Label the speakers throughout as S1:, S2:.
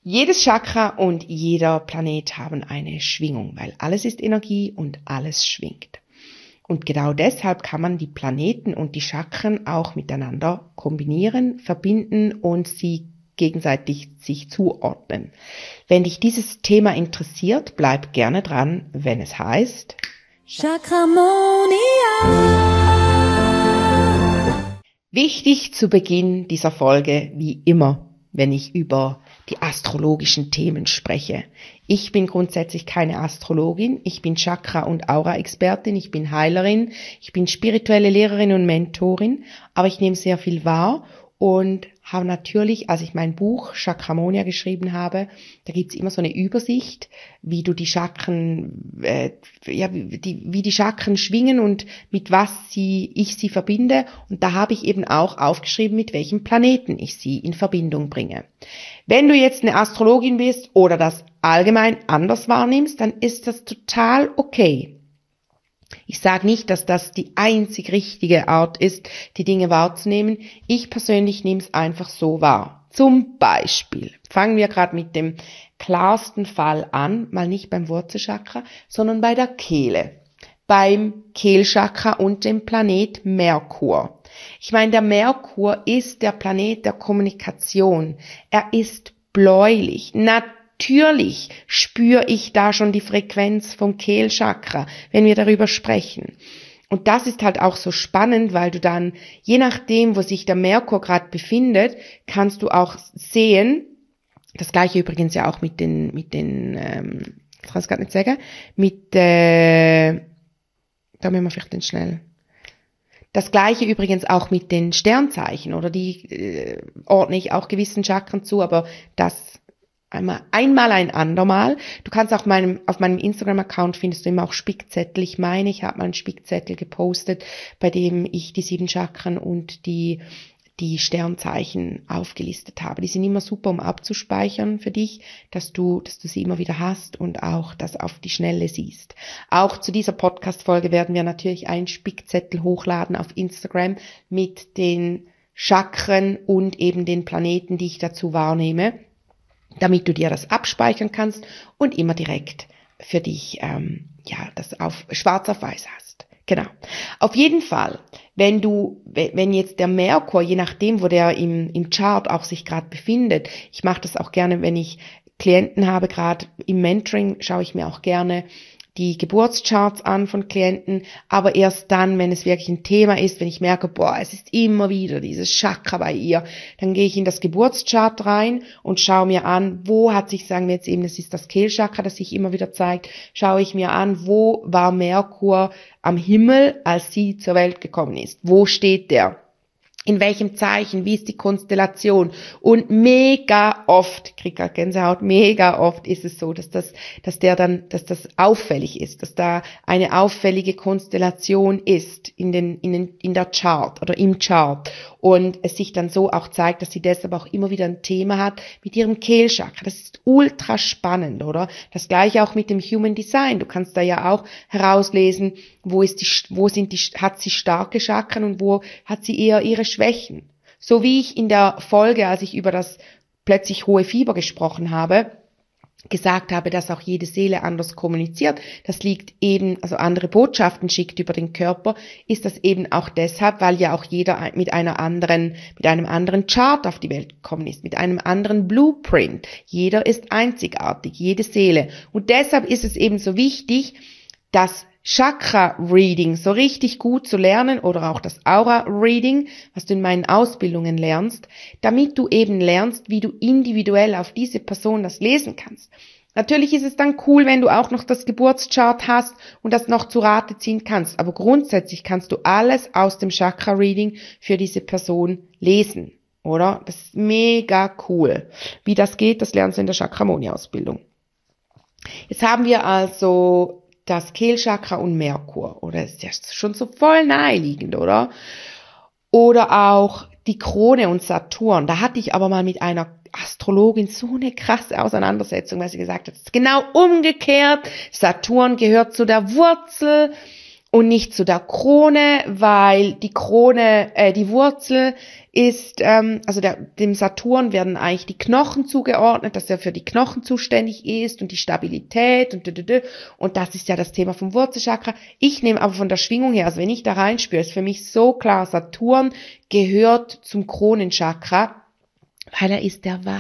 S1: Jedes Chakra und jeder Planet haben eine Schwingung, weil alles ist Energie und alles schwingt. Und genau deshalb kann man die Planeten und die Chakren auch miteinander kombinieren, verbinden und sie gegenseitig sich zuordnen. Wenn dich dieses Thema interessiert, bleib gerne dran, wenn es heißt Chakramonia. Wichtig zu Beginn dieser Folge, wie immer, wenn ich über die astrologischen Themen spreche. Ich bin grundsätzlich keine Astrologin, ich bin Chakra- und Aura-Expertin, ich bin Heilerin, ich bin spirituelle Lehrerin und Mentorin, aber ich nehme sehr viel wahr und habe natürlich, als ich mein Buch Chakramonia geschrieben habe, da gibt's immer so eine Übersicht, wie du die Chakren, wie die Chakren schwingen und mit was ich sie verbinde. Und da habe ich eben auch aufgeschrieben, mit welchem Planeten ich sie in Verbindung bringe. Wenn du jetzt eine Astrologin bist oder das allgemein anders wahrnimmst, dann ist das total okay. Ich sage nicht, dass das die einzig richtige Art ist, die Dinge wahrzunehmen. Ich persönlich nehme es einfach so wahr. Zum Beispiel, fangen wir gerade mit dem klarsten Fall an, mal nicht beim Wurzelchakra, sondern bei der Kehle, beim Kehlchakra und dem Planet Merkur. Ich meine, der Merkur ist der Planet der Kommunikation. Er ist bläulich. Natürlich spüre ich da schon die Frequenz vom Kehlchakra, wenn wir darüber sprechen. Und das ist halt auch so spannend, weil du dann, je nachdem, wo sich der Merkur gerade befindet, kannst du auch sehen, das gleiche übrigens ja auch ich kann es gerade nicht sagen, da müssen wir vielleicht schnell. Das gleiche übrigens auch mit den Sternzeichen, oder die ordne ich auch gewissen Chakren zu, aber das einmal ein andermal. Du kannst auch auf meinem Instagram-Account findest du immer auch Spickzettel. Ich habe mal einen Spickzettel gepostet, bei dem ich die 7 Chakren und die Sternzeichen aufgelistet habe. Die sind immer super, um abzuspeichern für dich, dass du sie immer wieder hast und auch das auf die Schnelle siehst. Auch zu dieser Podcast-Folge werden wir natürlich einen Spickzettel hochladen auf Instagram mit den Chakren und eben den Planeten, die ich dazu wahrnehme, damit du dir das abspeichern kannst und immer direkt für dich das schwarz auf weiß hast. Genau. Auf jeden Fall, wenn jetzt der Merkur, je nachdem, wo der im Chart auch sich gerade befindet, ich mache das auch gerne, wenn ich Klienten habe, gerade im Mentoring schaue ich mir auch gerne die Geburtscharts an von Klienten, aber erst dann, wenn es wirklich ein Thema ist, wenn ich merke, es ist immer wieder dieses Chakra bei ihr, dann gehe ich in das Geburtschart rein und schaue mir an, wo hat sich, sagen wir jetzt eben, das ist das Kehlchakra, das sich immer wieder zeigt, schaue ich mir an, wo war Merkur am Himmel, als sie zur Welt gekommen ist, wo steht der? In welchem Zeichen, wie ist die Konstellation? Und mega oft, mega oft ist es so, dass das auffällig ist, dass da eine auffällige Konstellation ist in der Chart oder im Chart. Und es sich dann so auch zeigt, dass sie deshalb auch immer wieder ein Thema hat mit ihrem Kehlchakra. Das ist ultra spannend, oder? Das gleiche auch mit dem Human Design. Du kannst da ja auch herauslesen, hat sie starke Chakren und wo hat sie eher ihre Schwächen. So wie ich in der Folge, als ich über das plötzlich hohe Fieber gesprochen habe, gesagt habe, dass auch jede Seele anders kommuniziert, das liegt eben, also andere Botschaften schickt über den Körper, ist das eben auch deshalb, weil ja auch jeder mit einem anderen Chart auf die Welt gekommen ist, mit einem anderen Blueprint. Jeder ist einzigartig, jede Seele. Und deshalb ist es eben so wichtig, das Chakra-Reading so richtig gut zu lernen oder auch das Aura-Reading, was du in meinen Ausbildungen lernst, damit du eben lernst, wie du individuell auf diese Person das lesen kannst. Natürlich ist es dann cool, wenn du auch noch das Geburtschart hast und das noch zu Rate ziehen kannst, aber grundsätzlich kannst du alles aus dem Chakra-Reading für diese Person lesen, oder? Das ist mega cool. Wie das geht, das lernst du in der Chakramonia-Ausbildung. Jetzt haben wir also das Kehlchakra und Merkur, oder ist ja schon so voll naheliegend, oder? Oder auch die Krone und Saturn. Da hatte ich aber mal mit einer Astrologin so eine krasse Auseinandersetzung, weil sie gesagt hat, es ist genau umgekehrt. Saturn gehört zu der Wurzel und nicht zu der Krone, weil die Krone, die Wurzel ist, dem Saturn werden eigentlich die Knochen zugeordnet, dass er für die Knochen zuständig ist und die Stabilität und das ist ja das Thema vom Wurzelchakra. Ich nehme aber von der Schwingung her, also wenn ich da reinspüre, ist für mich so klar, Saturn gehört zum Kronenchakra, weil er ist der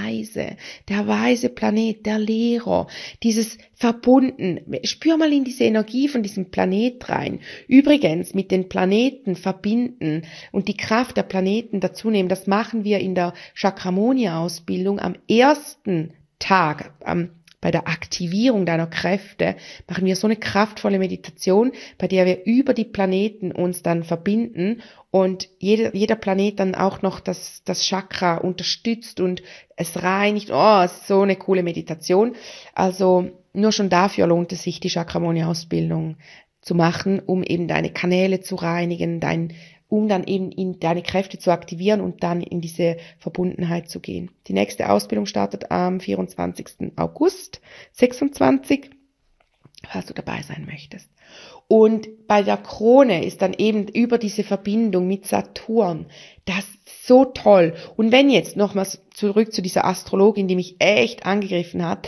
S1: weise Planet, der Lehrer, dieses verbunden. Spür mal in diese Energie von diesem Planet rein. Übrigens, mit den Planeten verbinden und die Kraft der Planeten dazu nehmen, das machen wir in der Chakramonia-Ausbildung am ersten Tag, bei der Aktivierung deiner Kräfte, machen wir so eine kraftvolle Meditation, bei der wir über die Planeten uns dann verbinden und jeder Planet dann auch noch das Chakra unterstützt und es reinigt. Oh, es ist so eine coole Meditation. Also nur schon dafür lohnt es sich, die Chakramonia-Ausbildung zu machen, um eben deine Kanäle zu reinigen, um dann eben in deine Kräfte zu aktivieren und dann in diese Verbundenheit zu gehen. Die nächste Ausbildung startet am 24. August 26, falls du dabei sein möchtest. Und bei der Krone ist dann eben über diese Verbindung mit Saturn, das ist so toll. Und wenn jetzt nochmals zurück zu dieser Astrologin, die mich echt angegriffen hat,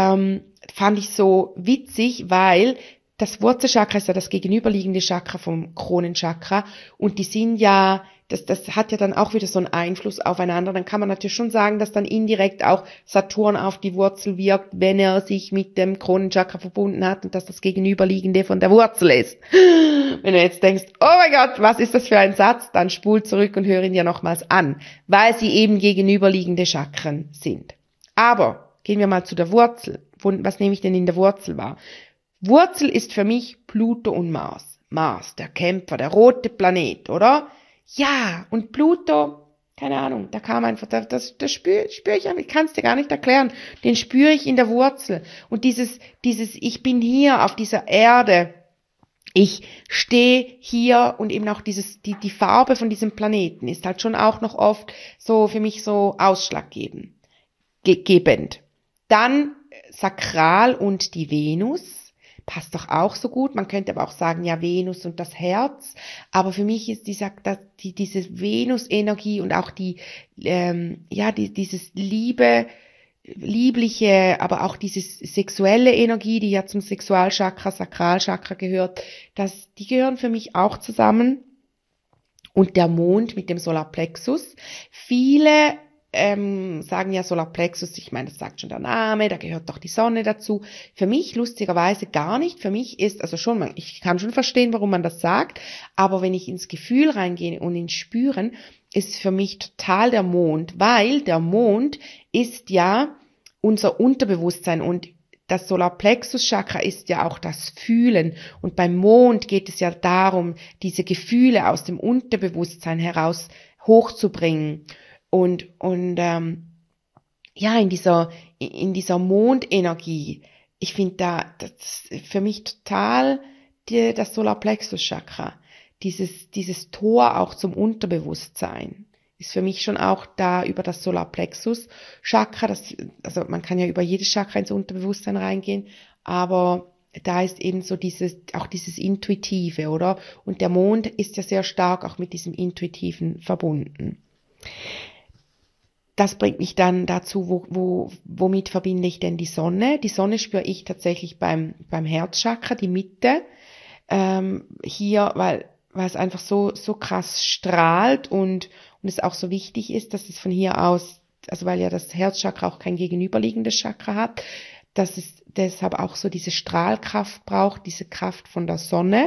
S1: fand ich so witzig, weil das Wurzelchakra ist ja das gegenüberliegende Chakra vom Kronenchakra und die sind ja, das hat ja dann auch wieder so einen Einfluss aufeinander. Dann kann man natürlich schon sagen, dass dann indirekt auch Saturn auf die Wurzel wirkt, wenn er sich mit dem Kronenchakra verbunden hat und dass das gegenüberliegende von der Wurzel ist. Wenn du jetzt denkst, oh mein Gott, was ist das für ein Satz, dann spul zurück und hör ihn dir nochmals an, weil sie eben gegenüberliegende Chakren sind. Aber gehen wir mal zu der Wurzel. Was nehme ich denn in der Wurzel wahr? Wurzel ist für mich Pluto und Mars. Mars, der Kämpfer, der rote Planet, oder? Ja, und Pluto, keine Ahnung, da kam einfach, das spüre ich, ich kann es dir gar nicht erklären, den spüre ich in der Wurzel. Und dieses, ich bin hier auf dieser Erde, ich stehe hier und eben auch die Farbe von diesem Planeten ist halt schon auch noch oft so für mich so ausschlaggebend. Dann Sakral und die Venus. Passt doch auch so gut. Man könnte aber auch sagen, ja, Venus und das Herz. Aber für mich ist diese Venus-Energie und auch dieses liebliche, aber auch diese sexuelle Energie, die ja zum Sexualchakra, Sakralchakra gehört, die gehören für mich auch zusammen. Und der Mond mit dem Solarplexus. Viele sagen ja Solarplexus, ich meine, das sagt schon der Name, da gehört doch die Sonne dazu. Für mich lustigerweise gar nicht. Für mich ist, ich kann schon verstehen, warum man das sagt, aber wenn ich ins Gefühl reingehe und ins Spüren, ist für mich total der Mond, weil der Mond ist ja unser Unterbewusstsein und das Solarplexus-Chakra ist ja auch das Fühlen und beim Mond geht es ja darum, diese Gefühle aus dem Unterbewusstsein heraus hochzubringen. Und in dieser Mondenergie, ich finde das für mich total das Solarplexus-Chakra, dieses Tor auch zum Unterbewusstsein, ist für mich schon auch da über das Solarplexus-Chakra, also man kann ja über jedes Chakra ins Unterbewusstsein reingehen, aber da ist eben so dieses Intuitive, oder? Und der Mond ist ja sehr stark auch mit diesem Intuitiven verbunden. Das bringt mich dann dazu, womit verbinde ich denn die Sonne? Die Sonne spüre ich tatsächlich beim Herzchakra, die Mitte, hier, weil es einfach so krass strahlt und es auch so wichtig ist, dass es von hier aus, also weil ja das Herzchakra auch kein gegenüberliegendes Chakra hat, dass es deshalb auch so diese Strahlkraft braucht, diese Kraft von der Sonne.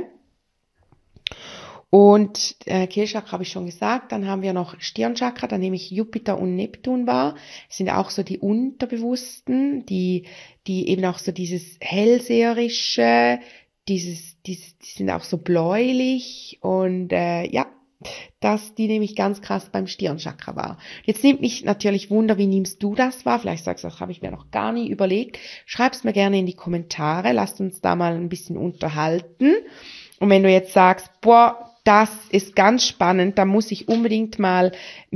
S1: Und Kehlchakra habe ich schon gesagt, dann haben wir noch Stirnchakra, da nehme ich Jupiter und Neptun wahr. Das sind auch so die Unterbewussten, die eben auch so dieses Hellseherische, die sind auch so bläulich und die nehme ich ganz krass beim Stirnchakra wahr. Jetzt nimmt mich natürlich Wunder, wie nimmst du das wahr? Vielleicht sagst du, das habe ich mir noch gar nie überlegt. Schreib's mir gerne in die Kommentare, lasst uns da mal ein bisschen unterhalten. Und wenn du jetzt sagst, boah, das ist ganz spannend, da muss ich unbedingt mal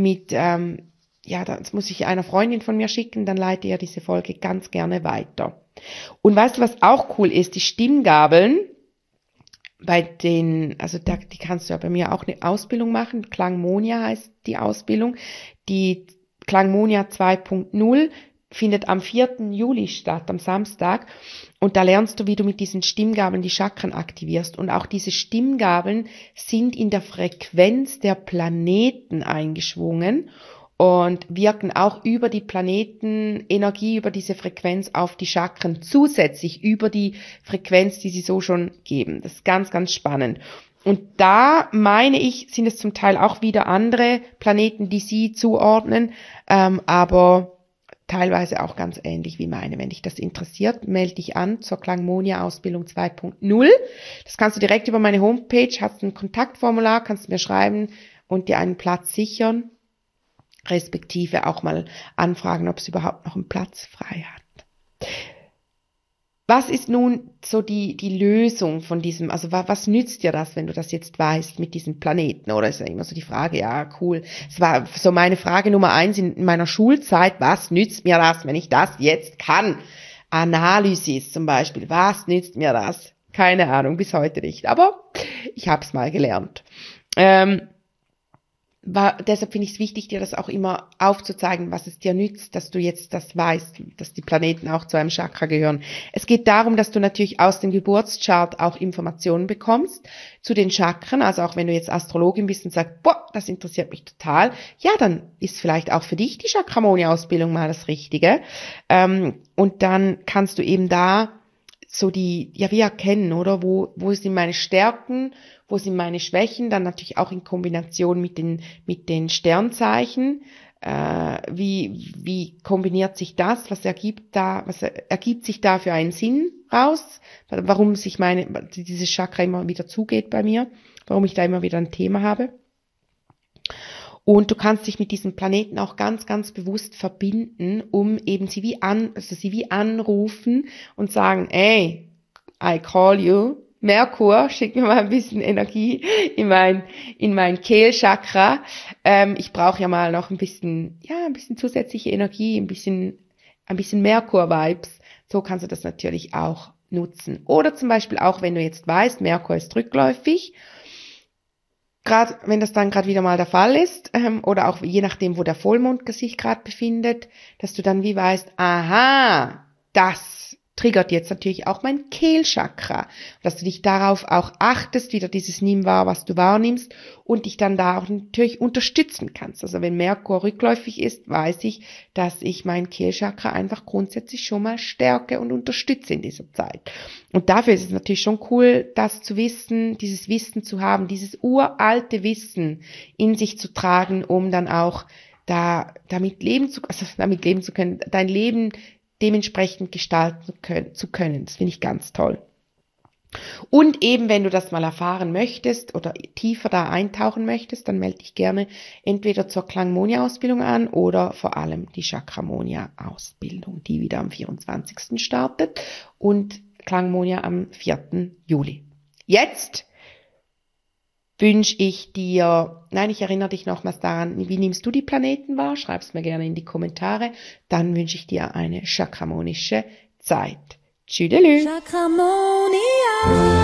S1: das muss ich einer Freundin von mir schicken, dann leite ihr diese Folge ganz gerne weiter. Und weißt du, was auch cool ist? Die Stimmgabeln, die kannst du ja bei mir auch eine Ausbildung machen. Klangmonia heißt die Ausbildung. Die Klangmonia 2.0 findet am 4. Juli statt, am Samstag. Und da lernst du, wie du mit diesen Stimmgabeln die Chakren aktivierst. Und auch diese Stimmgabeln sind in der Frequenz der Planeten eingeschwungen und wirken auch über die Planetenenergie, über diese Frequenz auf die Chakren zusätzlich über die Frequenz, die sie so schon geben. Das ist ganz, ganz spannend. Und da meine ich, sind es zum Teil auch wieder andere Planeten, die sie zuordnen, aber teilweise auch ganz ähnlich wie meine. Wenn dich das interessiert, melde dich an zur Klangmonia Ausbildung 2.0. Das kannst du direkt über meine Homepage, hast ein Kontaktformular, kannst mir schreiben und dir einen Platz sichern, respektive auch mal anfragen, ob es überhaupt noch einen Platz frei hat. Was ist nun so die Lösung von diesem, also was nützt dir das, wenn du das jetzt weißt mit diesen Planeten? Oder ist ja immer so die Frage, ja, cool. Es war so meine Frage Nummer 1 in meiner Schulzeit, was nützt mir das, wenn ich das jetzt kann? Analysis zum Beispiel, was nützt mir das? Keine Ahnung, bis heute nicht, aber ich habe es mal gelernt. Deshalb finde ich es wichtig, dir das auch immer aufzuzeigen, was es dir nützt, dass du jetzt das weißt, dass die Planeten auch zu einem Chakra gehören. Es geht darum, dass du natürlich aus dem Geburtschart auch Informationen bekommst zu den Chakren. Also auch wenn du jetzt Astrologin bist und sagst, boah, das interessiert mich total, ja, dann ist vielleicht auch für dich die Chakramonia-Ausbildung mal das Richtige. Und dann kannst du eben da so wie erkennen, oder? Wo sind meine Stärken? Wo sind meine Schwächen? Dann natürlich auch in Kombination mit den Sternzeichen. Wie kombiniert sich das? Was ergibt sich da für einen Sinn raus? Warum sich dieses Chakra immer wieder zugeht bei mir? Warum ich da immer wieder ein Thema habe? Und du kannst dich mit diesen Planeten auch ganz, ganz bewusst verbinden, um eben sie wie anrufen und sagen, ey, I call you. Merkur, schick mir mal ein bisschen Energie in mein Kehlchakra. Ich brauche ja mal noch ein bisschen zusätzliche Energie, ein bisschen Merkur-Vibes. So kannst du das natürlich auch nutzen. Oder zum Beispiel auch, wenn du jetzt weißt, Merkur ist rückläufig, gerade wenn das dann gerade wieder mal der Fall ist, oder auch je nachdem, wo der Vollmond sich gerade befindet, dass du dann wie weißt, aha, das triggert jetzt natürlich auch mein Kehlchakra, dass du dich darauf auch achtest, wieder dieses Nimm wahr, was du wahrnimmst und dich dann da auch natürlich unterstützen kannst. Also wenn Merkur rückläufig ist, weiß ich, dass ich mein Kehlchakra einfach grundsätzlich schon mal stärke und unterstütze in dieser Zeit. Und dafür ist es natürlich schon cool, das zu wissen, dieses Wissen zu haben, dieses uralte Wissen in sich zu tragen, um dann auch damit leben zu können, dein Leben dementsprechend gestalten zu können. Das finde ich ganz toll. Und eben, wenn du das mal erfahren möchtest oder tiefer da eintauchen möchtest, dann melde dich gerne entweder zur Klangmonia-Ausbildung an oder vor allem die Chakramonia-Ausbildung, die wieder am 24. startet und Klangmonia am 4. Juli. Jetzt ich erinnere dich nochmals daran, wie nimmst du die Planeten wahr? Schreib's mir gerne in die Kommentare. Dann wünsche ich dir eine chakramonische Zeit. Tschüdelü! Chakramonia.